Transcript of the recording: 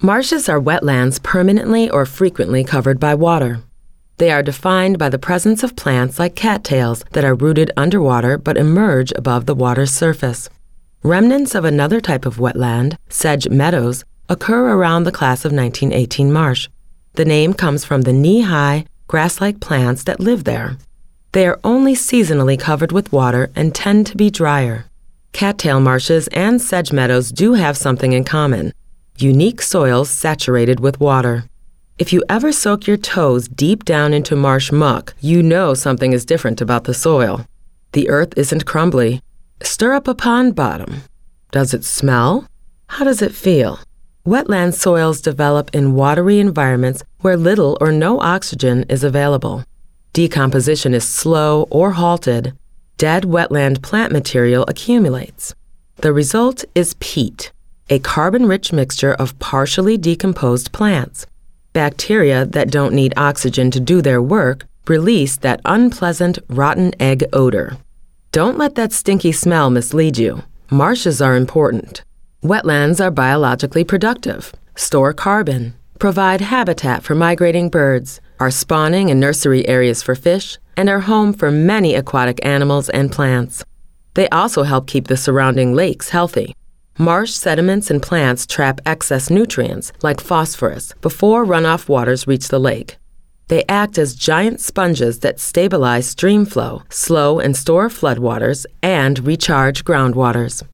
Marshes are wetlands permanently or frequently covered by water. They are defined by the presence of plants like cattails that are rooted underwater but emerge above the water's surface. Remnants of another type of wetland, sedge meadows, occur around the class of 1918 marsh. The name comes from the knee-high, grass-like plants that live there. They are only seasonally covered with water and tend to be drier. Cattail marshes and sedge meadows do have something in common: unique soils saturated with water. If you ever soak your toes deep down into marsh muck, you know something is different about the soil. The earth isn't crumbly. Stir up a pond bottom. Does it smell? How does it feel? Wetland soils develop in watery environments where little or no oxygen is available. Decomposition is slow or halted. Dead wetland plant material accumulates. The result is peat, a carbon-rich mixture of partially decomposed plants. Bacteria that don't need oxygen to do their work release that unpleasant, rotten egg odor. Don't let that stinky smell mislead you. Marshes are important. Wetlands are biologically productive, store carbon, provide habitat for migrating birds, are spawning and nursery areas for fish, and are home for many aquatic animals and plants. They also help keep the surrounding lakes healthy. Marsh sediments and plants trap excess nutrients, like phosphorus, before runoff waters reach the lake. They act as giant sponges that stabilize stream flow, slow and store floodwaters, and recharge groundwaters.